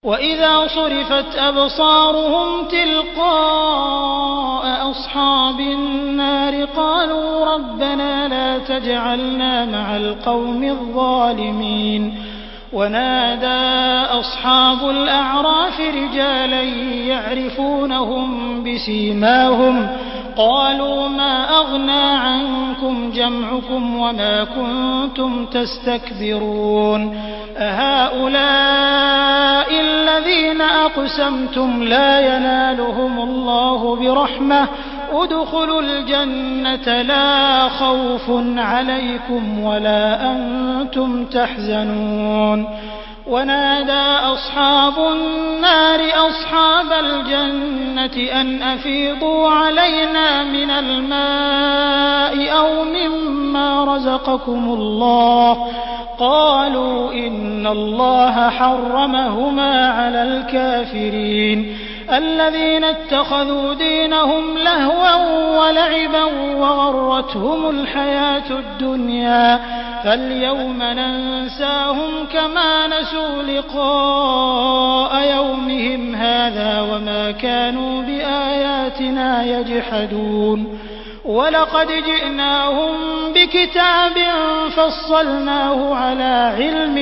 وإذا صرفت أبصارهم تلقاء أصحاب النار قالوا ربنا لا تجعلنا مع القوم الظالمين ونادى أصحاب الأعراف رجالا يعرفونهم بسيماهم قالوا ما أغنى عنكم جمعكم وما كنتم تستكبرون أهؤلاء الذين أقسمتم لا ينالهم الله برحمة ادخلوا الجنة لا خوف عليكم ولا أنتم تحزنون ونادى أصحاب النار أصحاب الجنة أن أفيضوا علينا من الماء أو مما رزقكم الله قالوا إن الله حرمهما على الكافرين الذين اتخذوا دينهم لهوا ولعبا وغرتهم الحياة الدنيا فاليوم ننساهم كما نسوا لقاء يومهم هذا وما كانوا بآياتنا يجحدون ولقد جئناهم بكتاب فصلناه على علم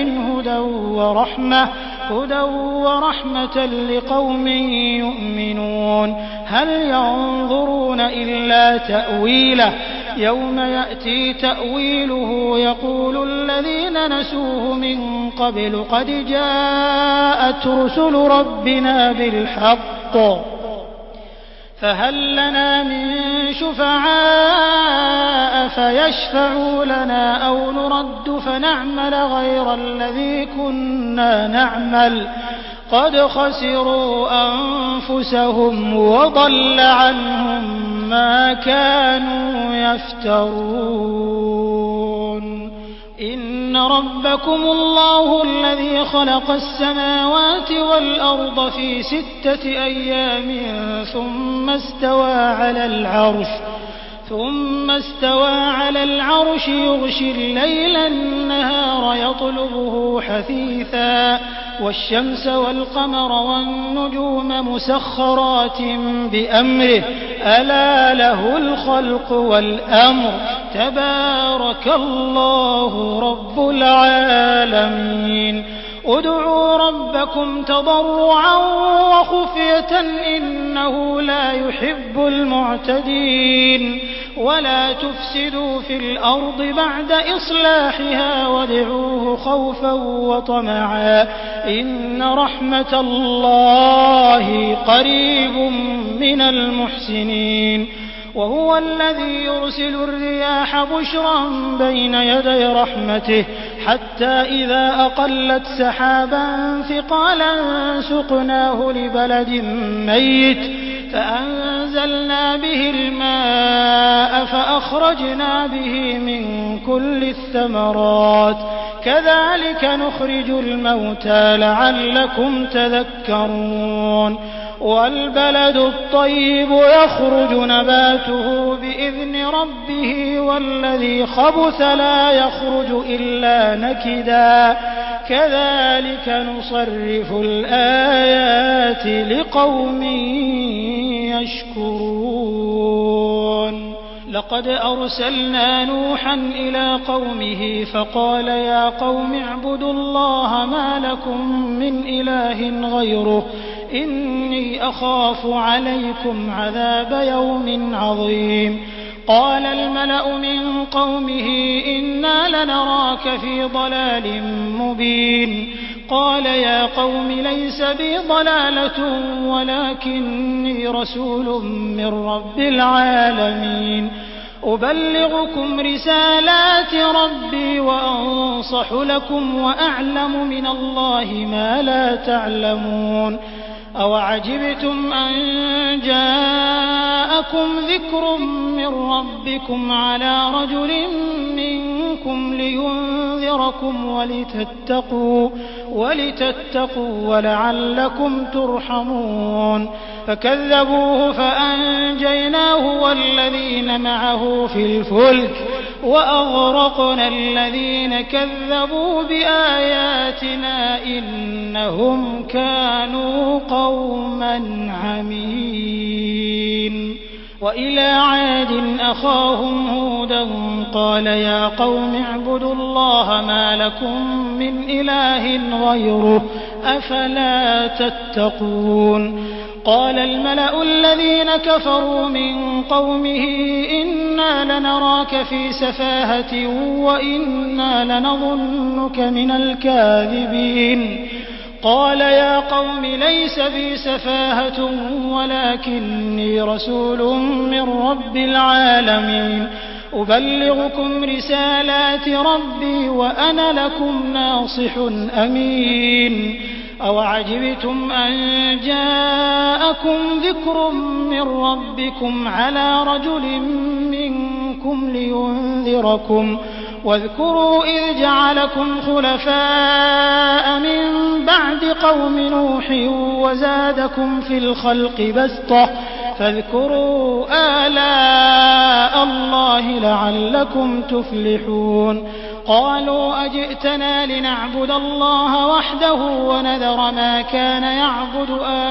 هدى ورحمة لقوم يؤمنون هل ينظرون إلا تأويله يوم يأتي تأويله يقول الذين نسوه من قبل قد جاءت رسل ربنا بالحق فهل لنا من شفعاء فيشفعوا لنا أو نرد فنعمل غير الذي كنا نعمل قد خسروا أنفسهم وضل عنهم ما كانوا يفترون إن ربكم الله الذي خلق السماوات والأرض في 6 أيام ثم استوى على العرش يغشي الليل النهار يطلبه حثيثا والشمس والقمر والنجوم مسخرات بأمره ألا له الخلق والأمر تبارك الله رب العالمين ادعوا ربكم تضرعا وخفية إنه لا يحب المعتدين ولا تفسدوا في الأرض بعد إصلاحها وادعوه خوفا وطمعا إن رحمة الله قريب من المحسنين وهو الذي يرسل الرياح بشرا بين يدي رحمته حتى إذا أقلت سحابا ثقالا سقناه لبلد ميت فأنزلنا به الماء فأخرجنا به من كل الثمرات كذلك نخرج الموتى لعلكم تذكرون والبلد الطيب يخرج نباته بإذن ربه والذي خبث لا يخرج إلا نكدا كذلك نصرف الآيات لقوم يشكرون لقد أرسلنا نوحا إلى قومه فقال يا قوم اعبدوا الله ما لكم من إله غيره إني أخاف عليكم عذاب يوم عظيم قال الملأ من قومه إنا لنراك في ضلال مبين قال يا قوم ليس بي ضلالة ولكني رسول من رب العالمين أبلغكم رسالات ربي وأنصح لكم وأعلم من الله ما لا تعلمون أوعجبتم أن جاءكم ذكر من ربكم على رجل منكم لينذركم ولتتقوا ولعلكم ترحمون فكذبوه فأنجيناه والذين معه في الفلك وأغرقنا الذين كذبوا بآياتنا إنهم كانوا قوما عمين وإلى عاد أخاهم هودا قال يا قوم اعبدوا الله ما لكم من إله غيره أفلا تتقون قال الملأ الذين كفروا من قومه إنا لنراك في سفاهة وإنا لنظنك من الكاذبين قال يا قوم ليس بي سفاهة ولكني رسول من رب العالمين أبلغكم رسالات ربي وأنا لكم ناصح أمين أوعجبتم أن جاءكم ذكر من ربكم على رجل منكم لينذركم واذكروا إذ جعلكم خلفاء من بعد قوم نوح وزادكم في الخلق بسطة فاذكروا آلاء الله لعلكم تفلحون قالوا أجئتنا لنعبد الله وحده ونذر ما كان يعبد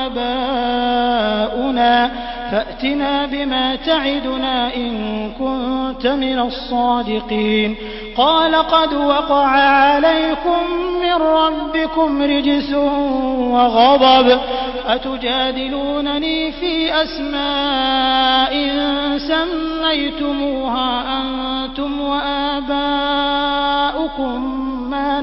آباؤنا فأتنا بما تعدنا إن كنت من الصادقين قال قد وقع عليكم من ربكم رجس وغضب أتجادلونني في أسماء سميتموها أنتم وآباؤكم ما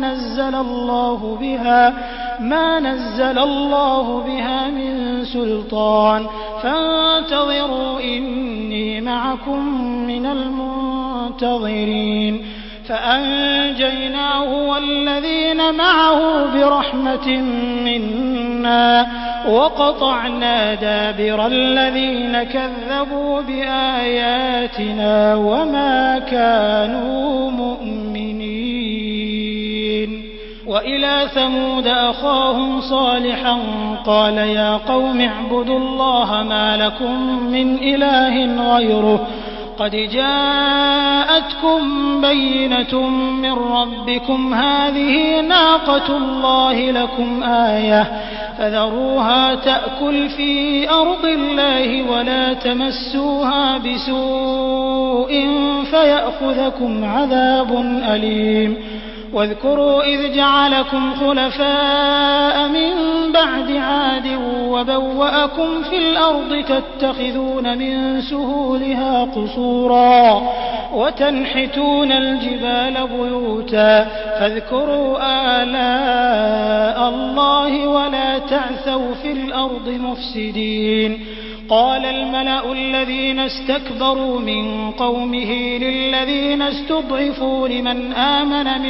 نزل الله بها من سلطان فانتظروا إني معكم من المنتظرين فأنجيناه والذين معه برحمة منا وقطعنا دابر الذين كذبوا بآياتنا وما كانوا مؤمنين وإلى ثمود أخاهم صالحا قال يا قوم اعبدوا الله ما لكم من إله غيره قد جاءتكم بينة من ربكم هذه ناقة الله لكم آية فذروها تأكل في أرض الله ولا تمسوها بسوء فيأخذكم عذاب أليم واذكروا إذ جعلكم خلفاء من بعد عاد وبوأكم في الأرض تتخذون من سهولها قصورا وتنحتون الجبال بيوتا فاذكروا آلاء الله ولا تعثوا في الأرض مفسدين قال الملأ الذين استكبروا من قومه للذين استضعفوا لمن آمن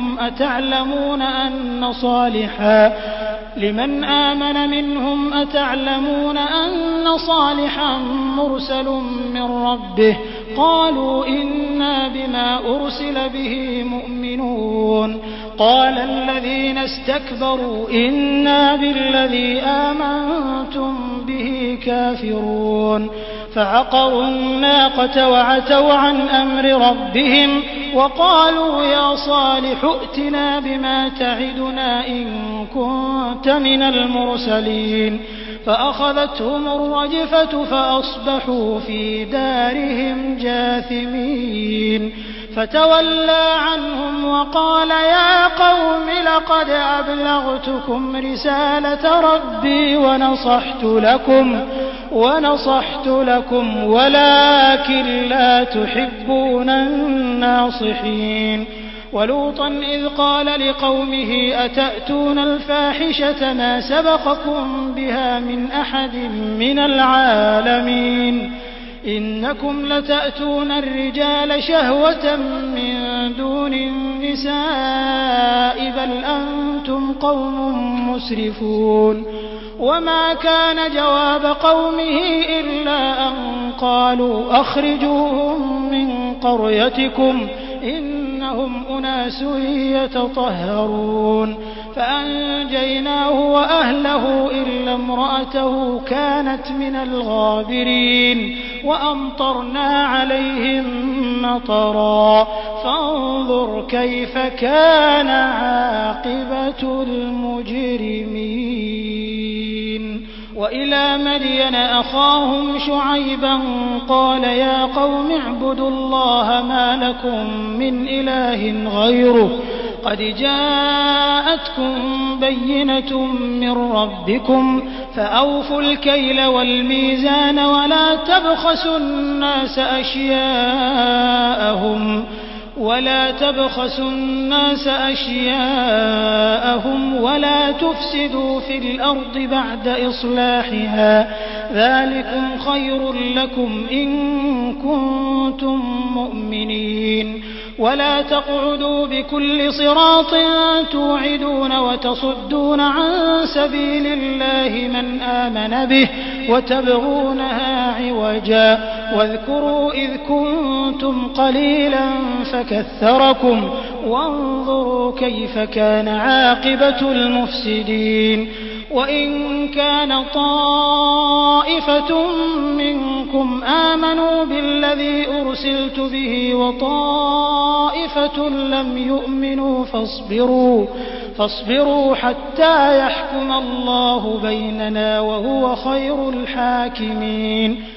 منهم أتعلمون أن صالحا مرسل من ربه قالوا إنا بما أرسل به مؤمنون قال الذين استكبروا إنا بالذي آمنتم به كافرون فعقروا الناقة وعتوا عن أمر ربهم وقالوا يا صالح ائتنا بما تعدنا إن كنت من المرسلين فأخذتهم الرجفة فأصبحوا في دارهم جاثمين فتولى عنهم وقال يا قوم لقد أبلغتكم رسالة ربي ونصحت لكم ولكن لا تحبون الناصحين ولوطا إذ قال لقومه أتأتون الفاحشة ما سبقكم بها من أحد من العالمين إنكم لتأتون الرجال شهوة من دون النساء بل أنتم قوم مسرفون وما كان جواب قومه إلا أن قالوا أخرجوهم من قريتكم إنهم أناس يتطهرون فأنجيناه وأهله إلا امرأته كانت من الغابرين وأمطرنا عليهم مطرا فانظر كيف كان عاقبة المجرمين وإلى مدين أخاهم شعيبا قال يا قوم اعبدوا الله ما لكم من إله غيره قد جاءتكم بينة من ربكم فأوفوا الكيل والميزان ولا تبخسوا الناس أشياءهم ولا تفسدوا في الأرض بعد إصلاحها ذلكم خير لكم إن كنتم مؤمنين ولا تقعدوا بكل صراط توعدون وتصدون عن سبيل الله من آمن به وتبغونها عوجا واذكروا إذ كنتم قليلا فكثركم وانظروا كيف كان عاقبة المفسدين وإن كان طائفة منكم آمنوا بالذي أرسلت به وطائفة لم يؤمنوا فاصبروا حتى يحكم الله بيننا وهو خير الحاكمين